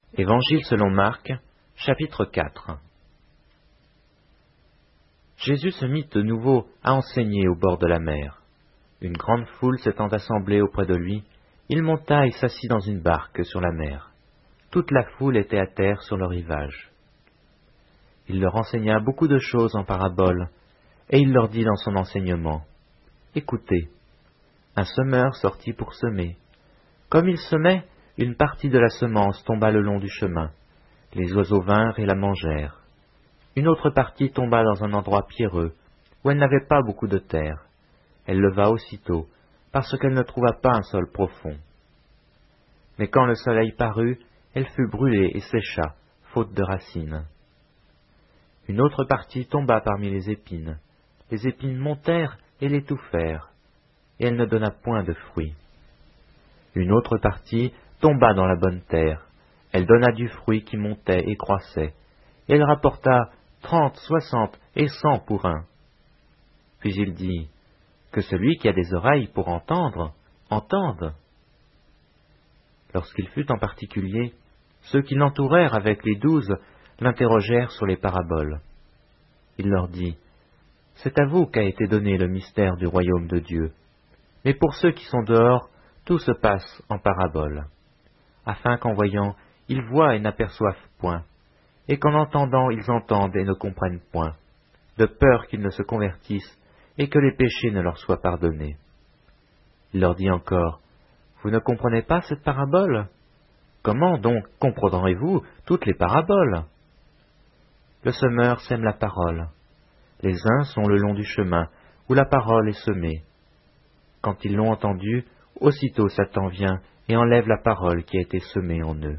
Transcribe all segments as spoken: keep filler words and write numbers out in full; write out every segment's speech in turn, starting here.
Évangile selon Marc, chapitre quatre. Jésus se mit de nouveau à enseigner au bord de la mer. Une grande foule s'étant assemblée auprès de lui, il monta et s'assit dans une barque sur la mer. Toute la foule était à terre sur le rivage. Il leur enseigna beaucoup de choses en paraboles, et il leur dit dans son enseignement, « Écoutez, un semeur sortit pour semer. Comme il semait, une partie de la semence tomba le long du chemin. Les oiseaux vinrent et la mangèrent. Une autre partie tomba dans un endroit pierreux, où elle n'avait pas beaucoup de terre. Elle leva aussitôt, parce qu'elle ne trouva pas un sol profond. Mais quand le soleil parut, elle fut brûlée et sécha, faute de racines. Une autre partie tomba parmi les épines. Les épines montèrent et l'étouffèrent, et elle ne donna point de fruits. Une autre partie tomba dans la bonne terre. Elle donna du fruit qui montait et croissait, et elle rapporta trente, soixante et cent pour un. Puis il dit, que celui qui a des oreilles pour entendre, entende. Lorsqu'il fut en particulier, ceux qui l'entourèrent avec les douze l'interrogèrent sur les paraboles. Il leur dit, c'est à vous qu'a été donné le mystère du royaume de Dieu, mais pour ceux qui sont dehors, tout se passe en paraboles, afin qu'en voyant, ils voient et n'aperçoivent point, et qu'en entendant, ils entendent et ne comprennent point, de peur qu'ils ne se convertissent et que les péchés ne leur soient pardonnés. Il leur dit encore, vous ne comprenez pas cette parabole? Comment donc comprendrez-vous toutes les paraboles? Le semeur sème la parole. Les uns sont le long du chemin, où la parole est semée. Quand ils l'ont entendue, aussitôt Satan vient et enlève la parole qui a été semée en eux.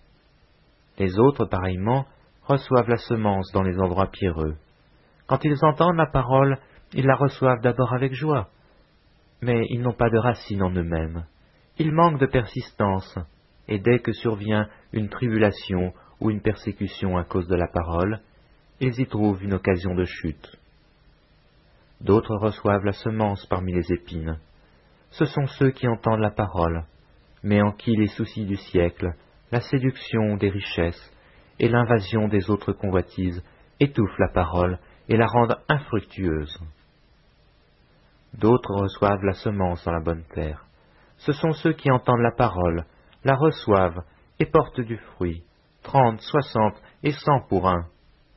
Les autres, pareillement, reçoivent la semence dans les endroits pierreux. Quand ils entendent la parole, ils la reçoivent d'abord avec joie, mais ils n'ont pas de racine en eux-mêmes. Ils manquent de persistance, et dès que survient une tribulation ou une persécution à cause de la parole, ils y trouvent une occasion de chute. D'autres reçoivent la semence parmi les épines. Ce sont ceux qui entendent la parole, mais en qui les soucis du siècle, la séduction des richesses et l'invasion des autres convoitises étouffent la parole et la rendent infructueuse. D'autres reçoivent la semence dans la bonne terre. Ce sont ceux qui entendent la parole, la reçoivent et portent du fruit, trente, soixante et cent pour un.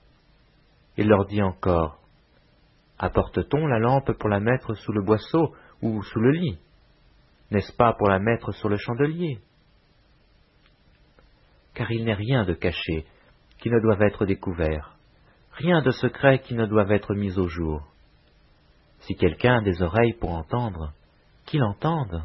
Il leur dit encore, apporte-t-on la lampe pour la mettre sous le boisseau ou sous le lit? N'est-ce pas pour la mettre sur le chandelier? Car il n'est rien de caché qui ne doive être découvert, rien de secret qui ne doive être mis au jour. Si quelqu'un a des oreilles pour entendre, qu'il entende.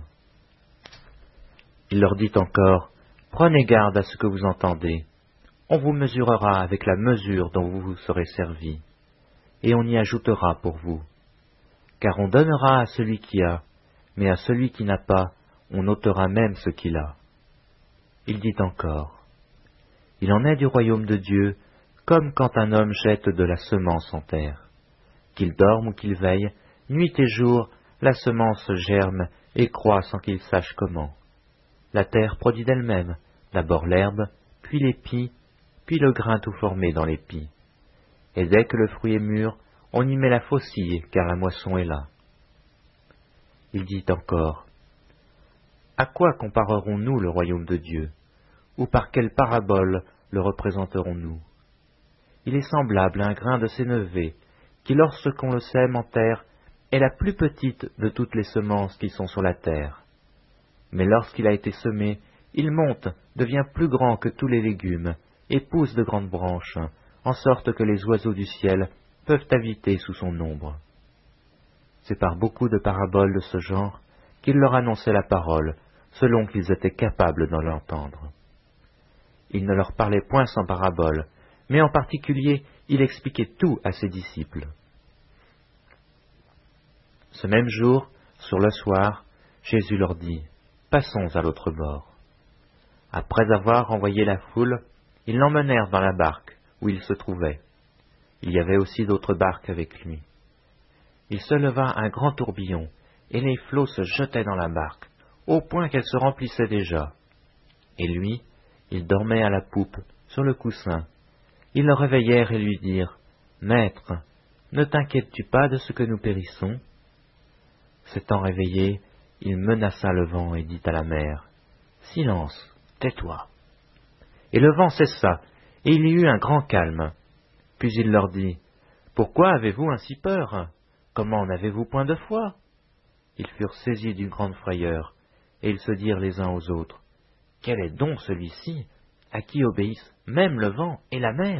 Il leur dit encore, prenez garde à ce que vous entendez. On vous mesurera avec la mesure dont vous vous serez servi, et on y ajoutera pour vous. Car on donnera à celui qui a, mais à celui qui n'a pas, on ôtera même ce qu'il a. Il dit encore, il en est du royaume de Dieu, comme quand un homme jette de la semence en terre. Qu'il dorme ou qu'il veille, nuit et jour, la semence germe et croît sans qu'il sache comment. La terre produit d'elle-même, d'abord l'herbe, puis l'épi, puis le grain tout formé dans l'épi. Et dès que le fruit est mûr, on y met la faucille, car la moisson est là. Il dit encore, à quoi comparerons-nous le royaume de Dieu? Ou par quelle parabole le représenterons-nous? Il est semblable à un grain de sénévé, qui lorsqu'on le sème en terre, est la plus petite de toutes les semences qui sont sur la terre. Mais lorsqu'il a été semé, il monte, devient plus grand que tous les légumes, et pousse de grandes branches, en sorte que les oiseaux du ciel peuvent habiter sous son ombre. C'est par beaucoup de paraboles de ce genre qu'il leur annonçait la parole, selon qu'ils étaient capables d'en l'entendre. Il ne leur parlait point sans paraboles, mais en particulier, il expliquait tout à ses disciples. Ce même jour, sur le soir, Jésus leur dit, « Passons à l'autre bord. » Après avoir envoyé la foule, ils l'emmenèrent dans la barque où il se trouvait. Il y avait aussi d'autres barques avec lui. Il se leva un grand tourbillon, et les flots se jetaient dans la barque, au point qu'elle se remplissait déjà. Et lui, Il dormait à la poupe, sur le coussin. Ils le réveillèrent et lui dirent « Maître, ne t'inquiètes-tu pas de ce que nous périssons ?» S'étant réveillé, il menaça le vent et dit à la mer « Silence, tais-toi !» Et le vent cessa, et il y eut un grand calme. Puis il leur dit « Pourquoi avez-vous ainsi peur? Comment n'avez-vous point de foi ?» Ils furent saisis d'une grande frayeur, et ils se dirent les uns aux autres « Quel est donc celui-ci, à qui obéissent même le vent et la mer ?»